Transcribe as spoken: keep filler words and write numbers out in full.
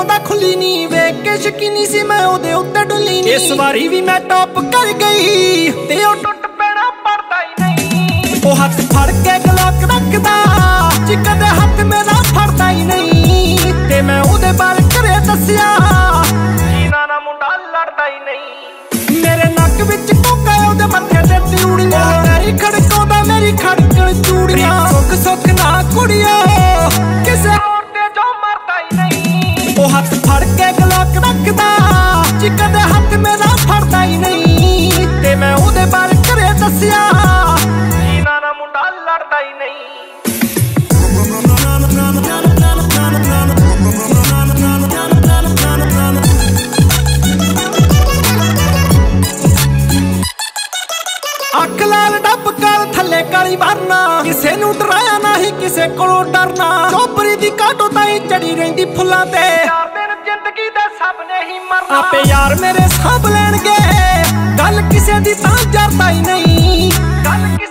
ਖੜਕਾਉਂਦਾ ਖੁੱਲੀ ਨੀ ਵੇਖ ਕੇ ਸ਼ਕੀਨੀ ਸੀ ਮੈਂ ਉਹਦੇ ਉੱਤੇ ਡੁੱਲੀ ਨੀ। ਇਸ ਵਾਰੀ ਵੀ ਮੈਂ ਟੌਪ ਕਰ ਗਈ ਤੇ ਉਹ ਟੁੱਟ ਪੈਣਾ ਪੜਦਾ ਹੀ ਨਹੀਂ। ਉਹ ਹੱਥ ਫੜ ਕੇ ਗਲੋਕ ਰੱਖਦਾ ਜੀ ਕਦੇ ਹੱਥ ਮੇਰਾ ਫੜਦਾ ਹੀ ਨਹੀਂ। ਤੇ ਮੈਂ ਉਹਦੇ ਬਾਰੇ ਘਰੇ ਦੱਸਿਆ ਜੀਨਾ ਨਾ ਮੁੰਡਾ ਲੜਦਾ ਹੀ ਨਹੀਂ। ਮੇਰੇ ਨੱਕ ਵਿੱਚ ਕੋਕਾ ਉਹਦੇ ਮੱਥੇ ਤੇ ਤਿਉੜੀਆਂ ਮੇਰੀ ਖੜਕਾਉਂਦਾ ਮੇਰੀ ਖੜਕਣ ਚੂੜੀਆਂ। ਸੁੱਖ ਸੁੱਖ ਨਾ ਕੁੜੀਓ ਕਿਸੇ ਹੋਰ ਤੇ ਜੋ ਮਰਦਾ ਹੀ ਨਹੀਂ। ਉਹ ਹੱਥ ਫੜ ਕੇ ਗਲੋਕ ਰੱਖਦਾ ਜੀ ਕਦੇ ਹੱਥ ਮੇਰਾ ਫੜਦਾ ਹੀ ਨਹੀਂ। ਤੇ ਮੈਂ ਉਹਦੇ ਬਾਰੇ ਘਰੇ ਦੱਸਿਆ ਜੀਨਾ ਨਾ ਮੁੰਡਾ ਲੜਦਾ ਹੀ ਨਹੀਂ। ਅੱਖ ਲਾਲ ਡੱਬ ਕਾਲ ਥੱਲੇ ਕਾਲੀ ਵਰਨਾ ਕਿਸੇ ਨੂੰ ਡਰਾਇਆ ਨਹੀਂ ਕਿਸੇ ਕੋਲੋਂ ਡਰਨਾ। ਚੋਪਰੀ ਦੀ ਕਾਟੋ ਤਾਈ ਚੜੀ ਰਹਿੰਦੀ ਫੁੱਲਾਂ ਤੇ ਯਾਰ ਦਿਨ ਜ਼ਿੰਦਗੀ ਦੇ ਸਭ ਨੇ ਹੀ ਮਰਨਾ। ਆਪੇ ਯਾਰ ਮੇਰੇ ਸਾਂਭ ਲੈਣਗੇ ਗੱਲ ਕਿਸੇ ਦੀ ਤਾਂ ਜਰਦਾ ਹੀ ਨਹੀਂ। ਗੱਲ